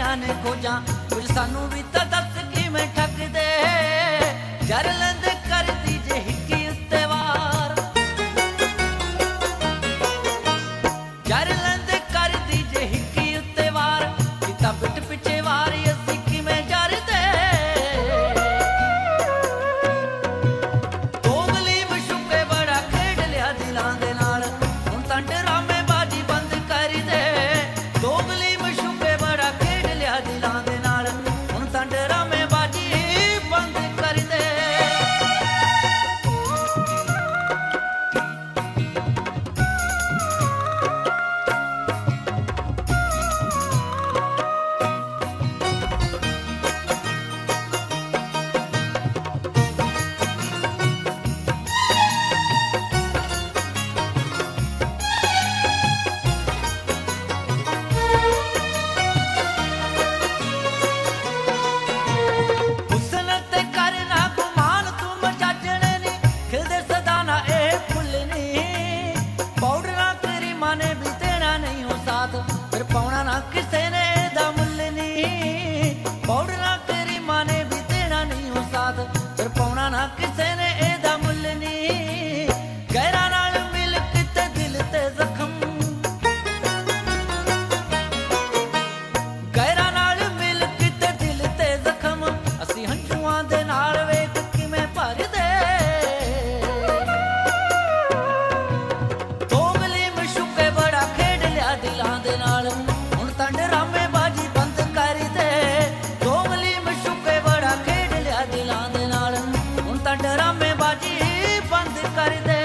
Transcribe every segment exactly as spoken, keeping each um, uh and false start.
ਦੀਆਂ ਨੇ ਖੋਜਾਂ, ਕੁਝ ਸਾਨੂੰ ਵੀ ਤਾਂ ਦੱਸ ਕਿਵੇਂ ਠੱਗਦੇ। ਜਰ ਲੈਂਦੇ ਕਰਦੀ ਜੇ ਹਿੱਕੀ ਉੱਤੇ ਵਾਰ, ਜਰ ਲੈਂਦੇ ਕਰਦੀ ਜੇ ਹਿੱਕੀ ਉੱਤੇ ਵਾਰ, ਕੀਤਾ ਪਿੱਠ ਪਿੱਛੇ ਵਾਰੀ ਅਸੀਂ ਕਿਵੇਂ ਜਰਦੇ। ਦੋਗਲੀ ਮਸ਼ੂਕੇ ਬੜਾ ਖੇਡ ਲਿਆ ਦਿਲਾਂ ਦੇ ਨਾਲ, ਹੁਣ ਤਾਂ ਡਰਾਮੇ ਬਾਜੀ ਬੰਦ ਕਰ ਦੇ। ਦੋਗਲੀ ਮਸ਼ੂਕੇ ਬੜਾ ਖੇਡ ਲਿਆ ਦਿਲਾਂ ਦੇ ਨਾਲ, ਹੁਣ ਤਾਂ ਡਰਾਮੇ ਬਾਜੀ ਬੰਦ ਕਰ ਦੇ। ਹੁਸਨ ਤੇ ਕਰਨਾ ਗੁਮਾਨ ਤੂੰ ਮਜਾਜਣੇ ਨੀ, ਖਿਲਦੇ ਸਦਾ ਨਾ ਇਹ ਫੁੱਲ ਨੀ। ਪਾਊਡਰਾਂ ਕਰੀਮਾਂ ਨੇ ਵੀ ਦੇਣਾ ਨਹੀਂ ਹੋ ਸਾਥ, ਫਿਰ ਪਾਉਣਾ ਨਾ ਕਿਸੇ ਨੇ ਇਹਦਾ ਮੁੱਲ ਨੀ। ਪਾਊਡਰਾਂ ਕਰੀਮਾਂ ਨੇ ਵੀ ਦੇਣਾ ਨਹੀਂ ਹੋ ਸਾਥ, ਫਿਰ ਪਾਉਣਾ ਨਾ ਕਿਸੇ ਨੇ ਇਹਦਾ ਮੁੱਲ ਨੀ। ਗੈਰਾਂ ਨਾਲ ਮਿਲ ਕਿਤੇ ਦਿਲ ਤੇ ਜ਼ਖਮ, ਗੈਰਾਂ ਨਾਲ ਮਿਲ ਕਿਤੇ ਦਿਲ ਤੇ ਜ਼ਖਮ, ਅਸੀਂ ਹੰਝੂਆਂ ਦੇ ਨਾਲ ਵੇਖ ਕਿਵੇਂ ਭਰਦੇ। ਦੋਗਲੀ ਮਸ਼ੂਕੇ ਬੜਾ ਖੇਡ ਲਿਆ ਦਿਲਾਂ ਦੇ ਨਾਲ, ਹੁਣ ਤਾਂ ਡਰਾਮੇ ਬਾਜੀ ਬੰਦ ਕਰ ਦੇ। ਦੋਗਲੀ ਮਸ਼ੂਕੇ ਬੜਾ ਖੇਡ ਲਿਆ ਦਿਲਾਂ ਦੇ ਨਾਲ, ਹੁਣ ਤਾਂ ਡਰਾਮੇ ਬਾਜੀ ਬੰਦ ਕਰ ਦੇ।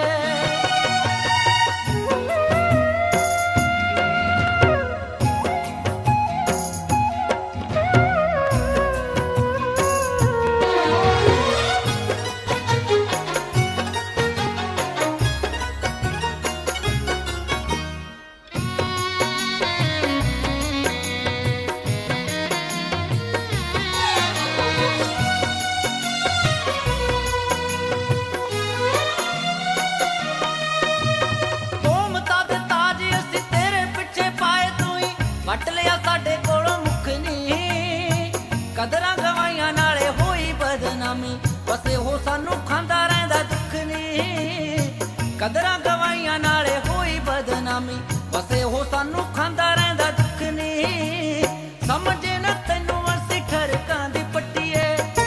ਤੋਮਤਾਂ ਦੇ ਤਾਜ ਅਸੀਂ ਤੇਰੇ ਪਿੱਛੇ ਪਾਏ, ਤੂੰ ਹੀ ਵੱਟ ਲਿਆ ਸਾਡੇ ਕੋਲੋਂ ਮੁੱਖ ਨੀ। ਕਦਰਾਂ ਗਵਾਈਆਂ ਨਾਲੇ ਹੋਈ ਬਦਨਾਮੀ, ਬਸ ਇਹੋ ਸਾਨੂੰ ਖਾਂਦਾ ਰਹਿੰਦਾ ਦੁੱਖ ਨੀ। ਕਦਰਾਂ ਗਵਾਈਆਂ ਨਾਲੇ ਹੋਈ ਬਦਨਾਮੀ, ਬਸ ਇਹੋ ਸਾਨੂੰ ਖਾਂਦਾ ਰਹਿੰਦਾ ਦੁੱਖ ਨੀ। ਸਮਝੇ ਨਾ ਤੈਨੂੰ ਅਸੀਂ ਠਰਕਾਂ ਦੀ ਪੱਟੀਏ,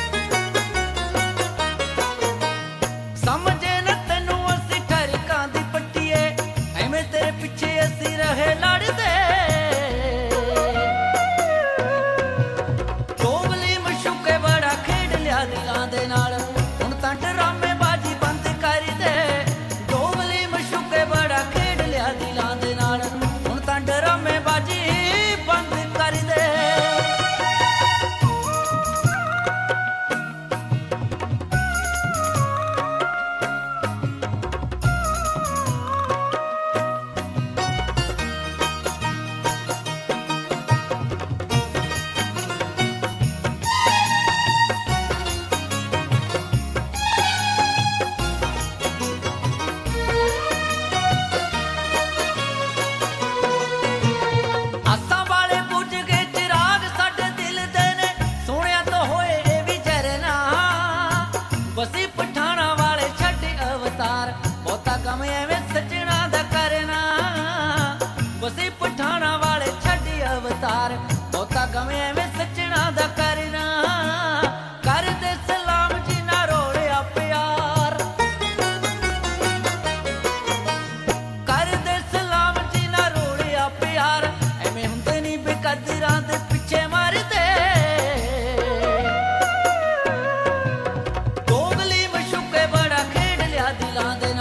ਸਮਝੇ ਨਾ ਤੈਨੂੰ ਅਸੀਂ ਠਰਕਾਂ ਦੀ ਪੱਟੀਏ, ਐਵੇਂ ਤੇਰੇ ਪਿੱਛੇ ਅਸੀਂ ਰਹੇ ਲੜਦੇ। ਦੋਗਲੀ ਮਸ਼ੂਕੇ ਬੜਾ ਖੇਡ ਲਿਆ ਦਿਲਾਂ ਦੇ ਨਾਲ, ਹੁਣ ਤਾਂ ਡਰਾਮੇ ਬਾਜੀ ਬੰਦ ਕਰ ਦੇ। ਦੋਗਲੀ ਮਸ਼ੂਕੇ ਬੜਾ ਖੇਡ ਲਿਆ ਦਿਲਾਂ ਦੇ ਨਾਲ, ਹੁਣ ਤਾਂ ਡਰਾਮੇ ਬਾਜੀ ਬੰਦ ਕਰ ਦੇ। ਆਸਾਂ ਵਾਲੇ ਬੁੱਝ ਗਏ ਚਿਰਾਗ ਸਾਡੇ ਦਿਲ ਦੇ ਨੇ, ਸੋਹਣਿਆਂ ਤੋਂ ਹੋਏ ਇਹ ਵੀ ਝਰਨਾ। ਬਸੀ ਪਠਾਣਾ ਵਾਲੇ ਛੱਡ ਅਵਤਾਰ, ਬਹੁਤਾ ਕੰਮ ਐਵੇਂ ਸੱਜਣਾ ਦਾ ਕਰਨਾ। ਬਸੀ ਪਠਾਣਾ ਵਾਲੇ ਛੱਡ ਅਵਤਾਰ, ਬਹੁਤਾ ਕੰਮ ਐਵੇਂ ਸੱਜਣਾ ਦਾ ਕਰਨਾ। ਕਰਦੇ ਸਲਾਮ ਜੀ ਨਾ ਰੋਲਿਆ ਪਿਆਰ, ਕਰਦੇ ਸਲਾਮ ਜੀ ਨਾ ਰੋਲਿਆ ਪਿਆਰ, ਐਵੇਂ ਹੁੰਦੇ ਨਹੀਂ ਬੇਕਦਰਾਂ ਦੇ ਪਿੱਛੇ ਮਰਦੇ। ਦੋਗਲੀ ਮਸ਼ੂਕੇ ਬੜਾ ਖੇਡ ਲਿਆ ਦਿਲਾਂ ਦੇ